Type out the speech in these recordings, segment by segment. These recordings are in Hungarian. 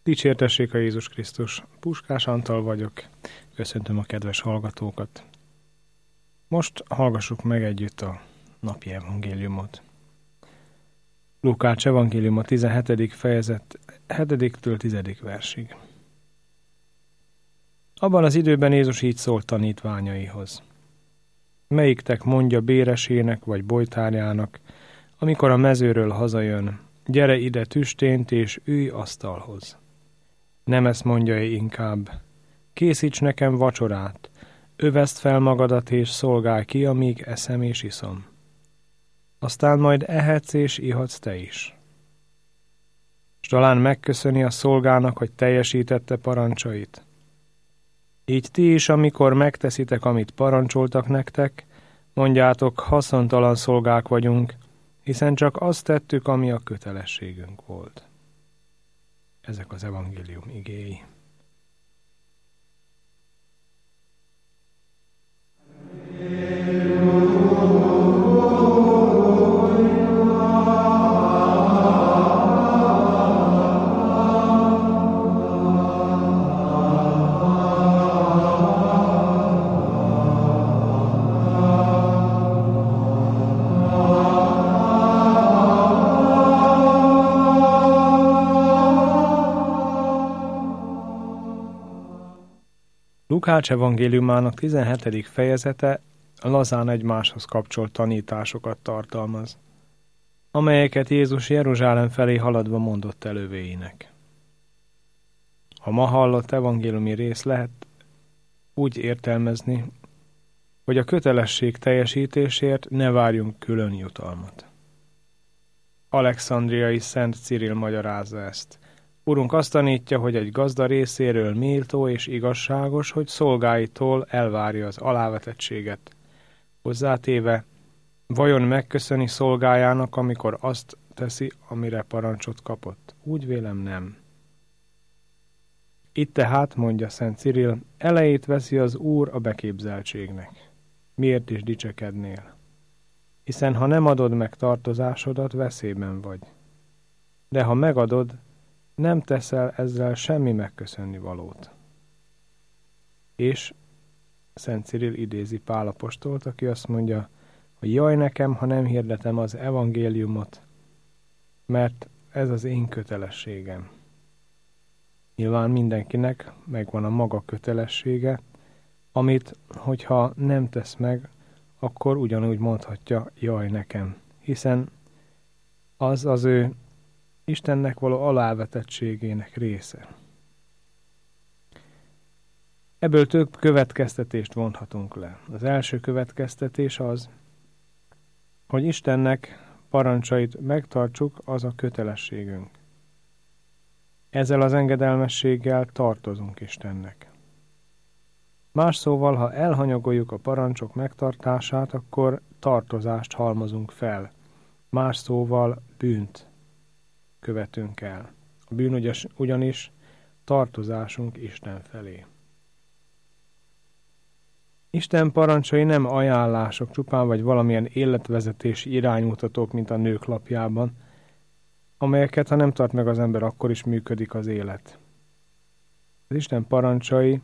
Dicsértessék a Jézus Krisztus! Puskás Antal vagyok. Köszöntöm a kedves hallgatókat. Most hallgassuk meg együtt a napi evangéliumot. Lukács evangéliuma 17. fejezet 7-től 10. versig. Abban az időben Jézus így szólt tanítványaihoz. Melyiktek mondja béresének vagy bojtárjának, amikor a mezőről hazajön, gyere ide tüstént és ülj asztalhoz. Nem ezt mondja inkább, készíts nekem vacsorát, öveszd fel magadat és szolgálj ki, amíg eszem és iszom. Aztán majd ehetsz és ihatsz te is. S talán megköszöni a szolgának, hogy teljesítette parancsait. Így ti is, amikor megteszitek, amit parancsoltak nektek, mondjátok, haszontalan szolgák vagyunk, hiszen csak azt tettük, ami a kötelességünk volt. Ezek az evangélium igéi. Lukács evangéliumának 17. fejezete lazán egymáshoz kapcsolt tanításokat tartalmaz, amelyeket Jézus Jeruzsálem felé haladva mondott elővéinek. A ma hallott evangéliumi rész lehet úgy értelmezni, hogy a kötelesség teljesítésért ne várjunk külön jutalmat. Alexandriai Szent Cirill magyarázza ezt. Urunk azt tanítja, hogy egy gazda részéről méltó és igazságos, hogy szolgáitól elvárja az alávetettséget. Hozzátéve, vajon megköszöni szolgájának, amikor azt teszi, amire parancsot kapott? Úgy vélem nem. Itt tehát, mondja Szent Cirill, elejét veszi az Úr a beképzeltségnek. Miért is dicsekednél? Hiszen ha nem adod meg tartozásodat, veszélyben vagy. De ha megadod, nem teszel ezzel semmi megköszönni valót. És Szent Cirill idézi Pál apostolt, aki azt mondja, hogy jaj nekem, ha nem hirdetem az evangéliumot, mert ez az én kötelességem. Nyilván mindenkinek megvan a maga kötelessége, amit, hogyha nem tesz meg, akkor ugyanúgy mondhatja, jaj nekem, hiszen az az ő Istennek való alávetettségének része. Ebből több következtetést vonhatunk le. Az első következtetés az, hogy Istennek parancsait megtartsuk, az a kötelességünk. Ezzel az engedelmességgel tartozunk Istennek. Más szóval, ha elhanyagoljuk a parancsok megtartását, akkor tartozást halmozunk fel. Más szóval bűnt követünk el. A bűn ugyanis tartozásunk Isten felé. Isten parancsai nem ajánlások csupán, vagy valamilyen életvezetési iránymutatók, mint a Nők lapjában, amelyeket, ha nem tart meg az ember, akkor is működik az élet. Az Isten parancsai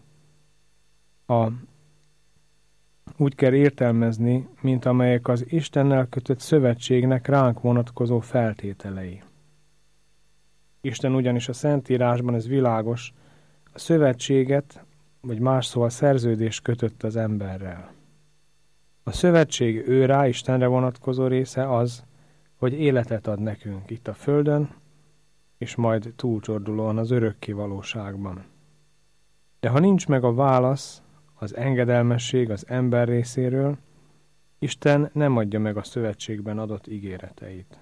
úgy kell értelmezni, mint amelyek az Istennel kötött szövetségnek ránk vonatkozó feltételei. Isten ugyanis a Szentírásban, ez világos, a szövetséget, vagy más szóval szerződést kötött az emberrel. A szövetség őrá, Istenre vonatkozó része az, hogy életet ad nekünk itt a földön, és majd túlcsordulóan az örökké valóságban. De ha nincs meg a válasz, az engedelmesség az ember részéről, Isten nem adja meg a szövetségben adott ígéreteit.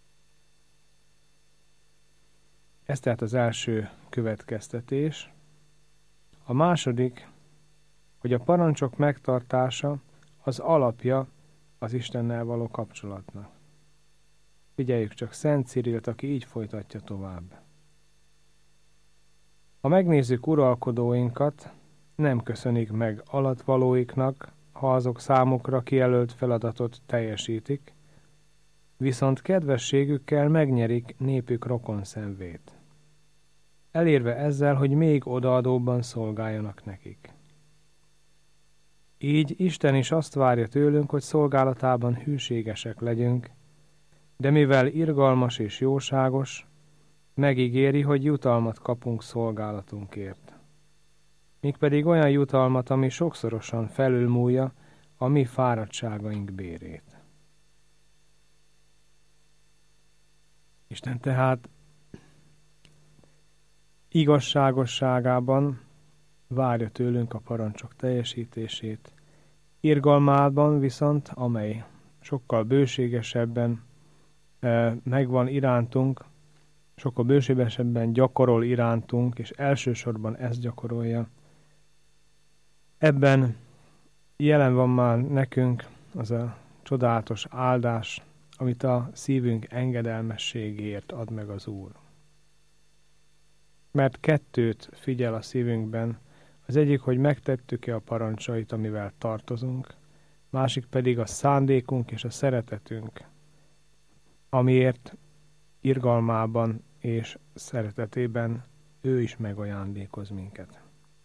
Ez tehát az első következtetés. A második, hogy a parancsok megtartása az alapja az Istennel való kapcsolatnak. Figyeljük csak Szent Cirillt, aki így folytatja tovább. Ha megnézzük uralkodóinkat, nem köszönik meg alattvalóiknak, ha azok számukra kijelölt feladatot teljesítik, viszont kedvességükkel megnyerik népük rokonszenvét. elérve ezzel, hogy még odaadóbban szolgáljanak nekik. Így Isten is azt várja tőlünk, hogy szolgálatában hűségesek legyünk, de mivel irgalmas és jóságos, megígéri, hogy jutalmat kapunk szolgálatunkért. Mégpedig olyan jutalmat, ami sokszorosan felülmúlja a mi fáradtságaink bérét. Isten tehát igazságosságában várja tőlünk a parancsok teljesítését, irgalmában viszont, amely sokkal bőségesebben megvan irántunk, sokkal bőségesebben gyakorol irántunk, és elsősorban ezt gyakorolja. Ebben jelen van már nekünk az a csodálatos áldás, amit a szívünk engedelmességért ad meg az Úr. Mert kettőt figyel a szívünkben, az egyik, hogy megtettük-e a parancsait, amivel tartozunk, másik pedig a szándékunk és a szeretetünk, amiért irgalmában és szeretetében ő is megajándékoz minket.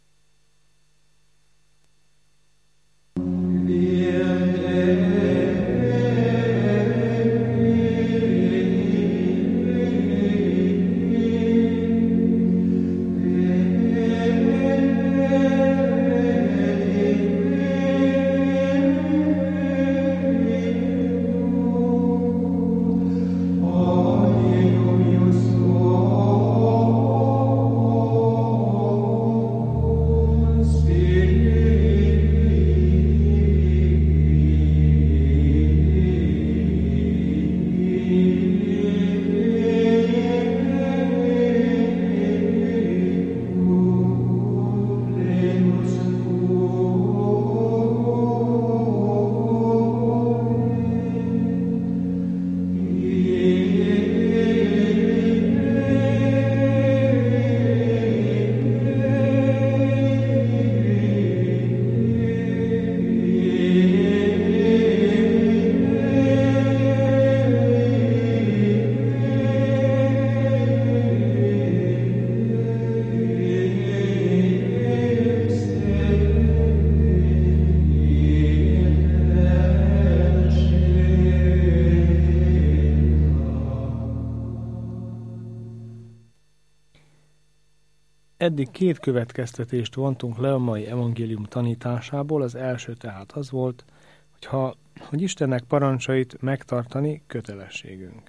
Eddig két következtetést vontunk le a mai evangélium tanításából. Az első tehát az volt, hogy Istennek parancsait megtartani kötelességünk.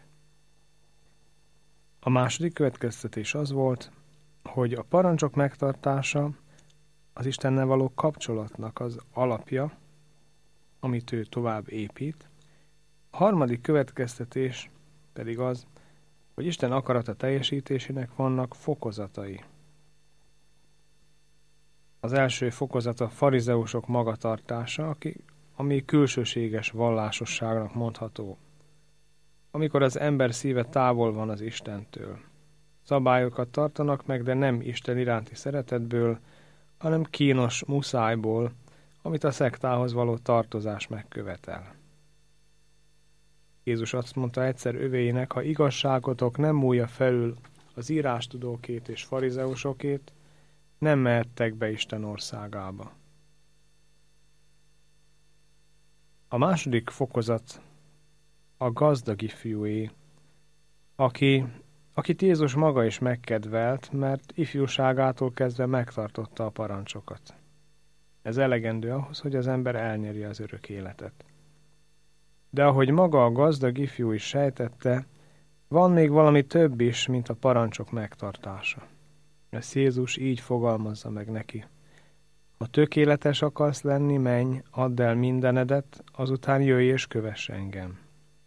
A második következtetés az volt, hogy a parancsok megtartása az Istennel való kapcsolatnak az alapja, amit ő tovább épít. A harmadik következtetés pedig az, hogy Isten akarata teljesítésének vannak fokozatai. Az első fokozat a farizeusok magatartása, ami külsőséges vallásosságnak mondható. Amikor az ember szíve távol van az Istentől. Szabályokat tartanak meg, de nem Isten iránti szeretetből, hanem kínos muszájból, amit a szektához való tartozás megkövetel. Jézus azt mondta egyszer övéinek, ha igazságotok nem múlja felül az írástudókét és farizeusokét, nem mehettek be Isten országába. A második fokozat a gazdag ifjúé, akit Jézus maga is megkedvelt, mert ifjúságától kezdve megtartotta a parancsokat. Ez elegendő ahhoz, hogy az ember elnyerje az örök életet. De ahogy maga a gazdag ifjú is sejtette, van még valami több is, mint a parancsok megtartása. Ezt Jézus így fogalmazza meg neki. Ha tökéletes akarsz lenni, menj, add el mindenedet, azután jöjj és kövess engem.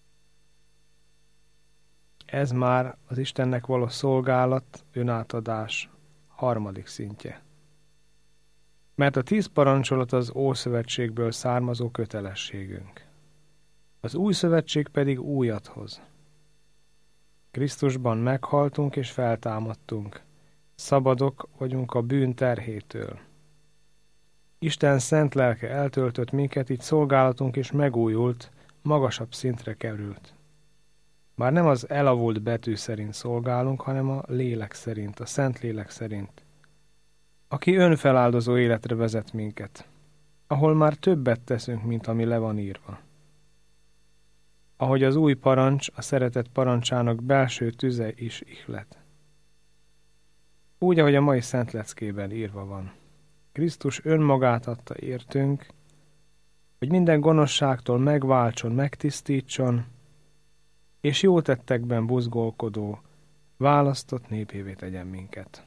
Ez már az Istennek való szolgálat, önátadás harmadik szintje. Mert a 10 parancsolat az Ószövetségből származó kötelességünk. Az Új Szövetség pedig újat hoz. Krisztusban meghaltunk és feltámadtunk. Szabadok vagyunk a bűn terhétől. Isten szent lelke eltöltött minket, így szolgálatunk is megújult, magasabb szintre került. Már nem az elavult betű szerint szolgálunk, hanem a lélek szerint, a szent lélek szerint, aki önfeláldozó életre vezet minket, ahol már többet teszünk, mint ami le van írva. Ahogy az új parancs, a szeretet parancsának belső tüze is ihlet. Úgy, ahogy a mai szent leckében írva van. Krisztus önmagát adta értünk, hogy minden gonoszságtól megváltson, megtisztítson, és jó tettekben buzgolkodó, választott népévé tegyen minket.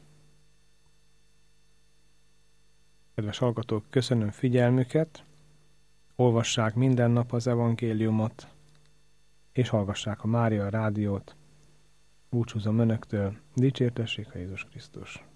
Kedves hallgatók, köszönöm figyelmüket, olvassák minden nap az evangéliumot, és hallgassák a Mária rádiót. Búcsúzom önöktől, dicsértessék a Jézus Krisztus!